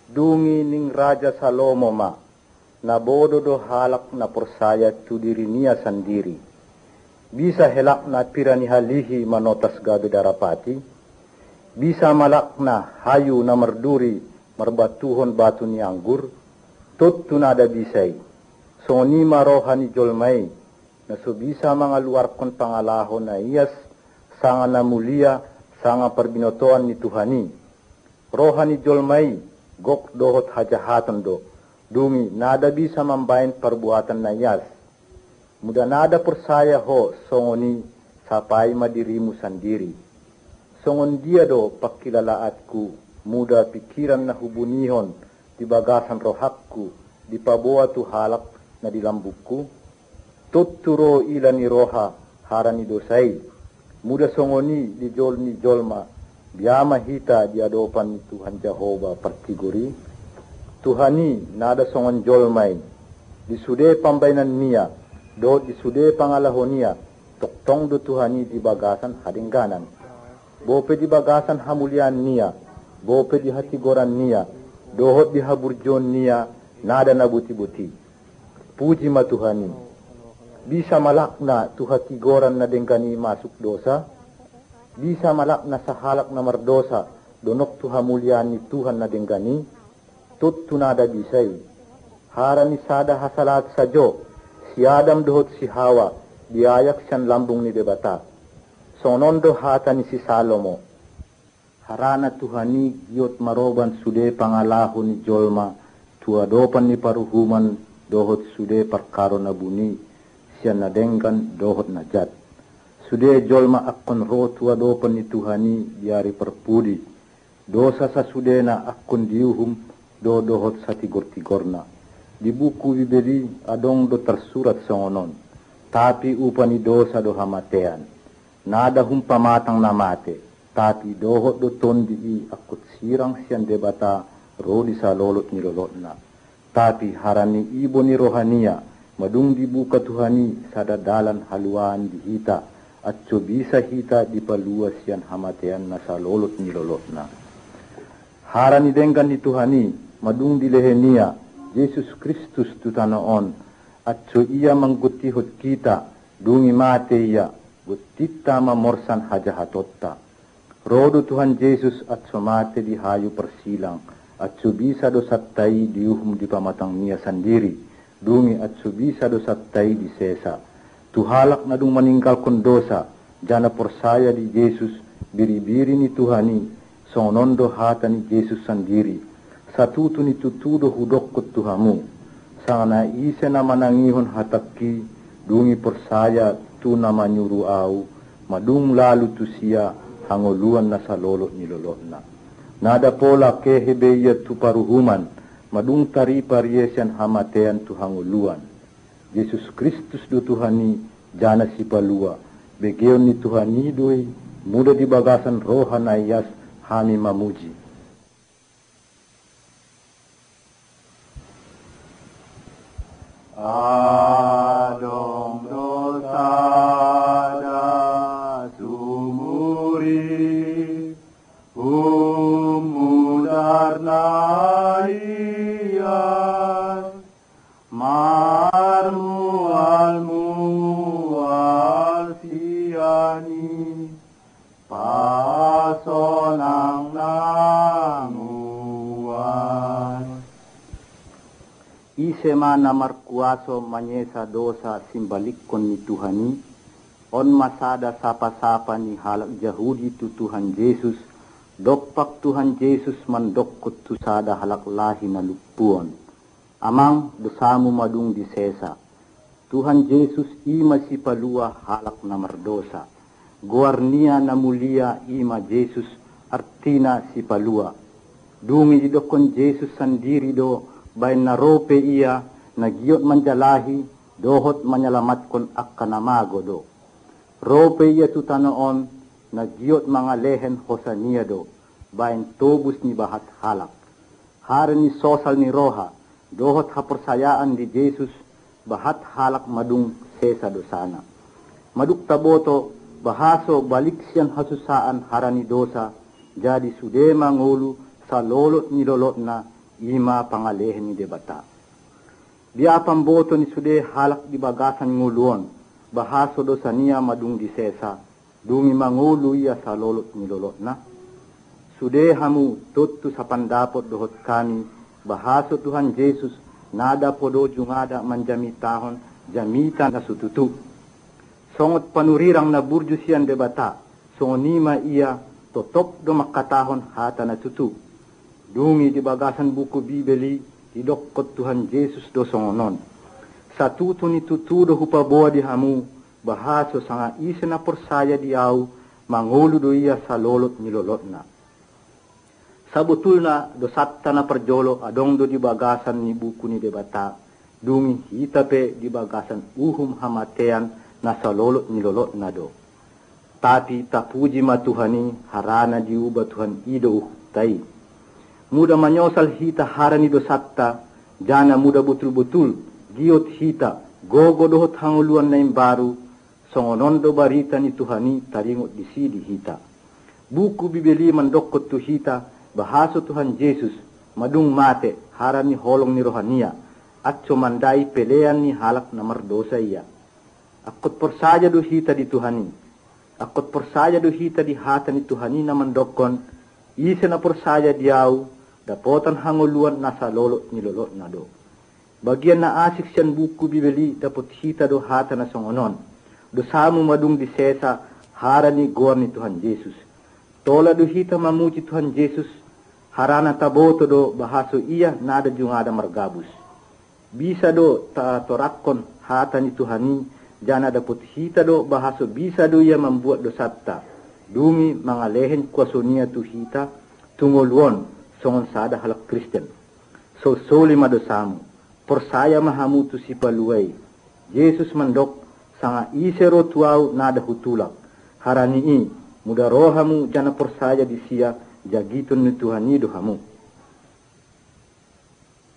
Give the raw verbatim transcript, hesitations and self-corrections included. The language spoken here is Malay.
dungi ning Raja Salomo ma, nabodo do halak na persaya tu diri niya sendiri. Bisa helak na pirani halihi manotas gabe darapati, bisa malak na hayu na merduri marbatuhon batu ni anggur, tuttu na ada bisay. So ni marohani jolmay, na so bisa mangaluarkon pangalahon na iyas, sanga na mulia, sanga perbinotoan ni Tuhani. Rohani jolmay, gok dohot hajahatan do, dungi nada bisa mambayan perbuatan na iyas. Muda nada persaya ho, songoni sapai madirimu sendiri. Songon dia do pakilalaatku, muda pikiran na hubunihon, di bagasan rohakku, di paboa tu halak na dilambukku, tuturo ilan ni roha harani dosai, muda songoni di jol ni jolma, biama hita di adopan ni Tuhan Jehovah pertiguri, Tuhani nada songon jolmai, di sude pambainan niya, do di sude pangalahonia, toktong do Tuhani di bagasan hadingganan, bope di bagasan hamulian niya, bope di hatigoran niya, dohot di haburjon niya, nada na buti-buti. Puji ma Tuhani. Bisa malakna tu hatigoran na dengkani masuk dosa. Bisa malakna sa halak na mardosa. Donok tu hamulian ni Tuhan na dengkani. Tuttu nada bisay. Harani sada hasalat sajo. Si Adam dohot si Hawa. Diayak siyan lambung ni debata. Sonondo hata ni si Salomo. Harana Tuhani giyot maroban sude pangalahu ni jolma. Tuadopan ni paruhuman dohot sude perkaro na buni, siya na dengkan dohot na jat. Sude jolma akon ro tuadopan ni Tuhani diari perpudi. Dosa sa sude na akon diuhum do dohot sa tigor-tigorna. Di buku biberi adong do tersurat songonon. Tapi upani dosa do hamatean. Nada hum pamatang namate. Tapi dohot do tondi i akut sirang siyan debata ro di sa lolot ni lolot na. Tapi harani ibo ni rohania, madung dibuka Tuhani sada dalan haluan dihita, at so bisa hita di paluas yan hamatean na sa lolot ni lolot na. Harani dengkan ni Tuhani, madung dilehenia, Yesus Kristus tutanoon, at so iya manggutihot kita, dungi mate iya, gutita mamorsan hajahatotta. Rodo Tuhan Yesus at so mate di hayu persilang, at subisa do satay diuhum di pamatang niya sendiri, dungi at subisa do satay di sesa. Tuhalak na dung maningkal kon dosa, jana persaya di Yesus, biri-biri ni Tuhani, sonondo hata ni Yesus sendiri, satutu ni tutudo hudok kot Tuhamu, sana isa na manangihon hatakki, dungi persaya tu na manyuru au, madung lalu tu siya, hangoluan na sa lolot ni lolot na. Nada pola kehebeya tu paruhuman, madung tari pariesian hamatean tu hanguluan. Yesus Kristus do Tuhani, jana si palua, begeon ni Tuhani doi, muda di bagasan roha na iyas, hami mamuji. Adong dosada sumuri, umudar na iyas, marmual-mual siyani, pasonang nanguan. Ise mana markuaso manyesa dosa simbalik kon ni Tuhani, on masada sapa-sapa ni halak Yahudi tu Tuhan Yesus, dokpak Tuhan Yesus mandokot tu sada halak lahi na lupuan. Amang dosamu madung di sesa. Tuhan Yesus ima si palua halak na mardosa. Guarnia na mulia ima Yesus artina si palua. Dungi di dokon Yesus sendiri do, bain na rope iya, nagyot manjalahi, dohot manyalamatkon akkanamago do. Rope iya tutanoon, nagyot mga lehen hosania do, bain tobus ni bahat halak. Hari ni sosal ni roha, dohot hapersayaan di Yesus, bahat halak madung sesa dosana. Maduk taboto, bahaso balik siyan hasusaan harani dosa, jadi sude mangulu sa lolot ni lolot na, ima pangalehen ni debata. Dia pamboto ni sude halak di bagasan nguluon, bahaso do sania madung di sesa, dungi mangulu ia sa lolot ni lolot na. Sude hamu tutu sa pandapot dohot kami, bahaso Tuhan Yesus, nada podo jungada manjami tahon, jamita na sututu. Songot panurirang na burjusian debata, songonima ia totop do makatahon hata na tutu. Dungi di bagasan buku Bibeli, idokot Tuhan Yesus do songonon. Sa tutu ni tutu do hupaboa di hamu, bahaso sanga isa na persaya di au, mangulu do iya sa lolot ni lolot na. Sa butul na do satta na perjolo adong do di bagasan ni buku ni debata, dungi hitape di bagasan uhum hamatean na sa lolot ni lolot na do. Tapi tapuji matuhani harana diuba Tuhan ido uhtai. Muda manyosal hita harani do satta, jana muda betul-betul, giot hita, gogo dohot hanguluan na baru, songonon do barita ni Tuhani taringot di sidi hita. Buku Bibeli mandokot tu hita, bahaso Tuhan Yesus, madung mate, harani holong ni rohania, at sumandai pelean ni halak na mardosa iya. Akot persaja do hita di Tuhani, akot persaja do hita di hata ni Tuhani na mandokon, isa na persaja diau, dapotan hanguluan nasa lolot ni lolot na do. Bagian na asik siyan buku Bibeli dapot hita do hata na songonon. Do samu madung di sesa hara ni gor ni Tuhan Yesus. Tola do hita mamuji Tuhan Yesus, harana taboto do bahaso iya nada jungada margabus. Bisa do ta torakon hata ni Tuhani, jana dapot hita do bahaso bisa do ia membuat do satta. Dungi mangalehen kuasunia tu hita, tungoluan, songon sada halak Kristen. So soli madosamu, persaya mahamu tu si paluay. Yesus mandok, sanga isero tuau nada hutulak. Harani i, muda rohamu jana persaya di sia, jagitun ni Tuhani dohamu.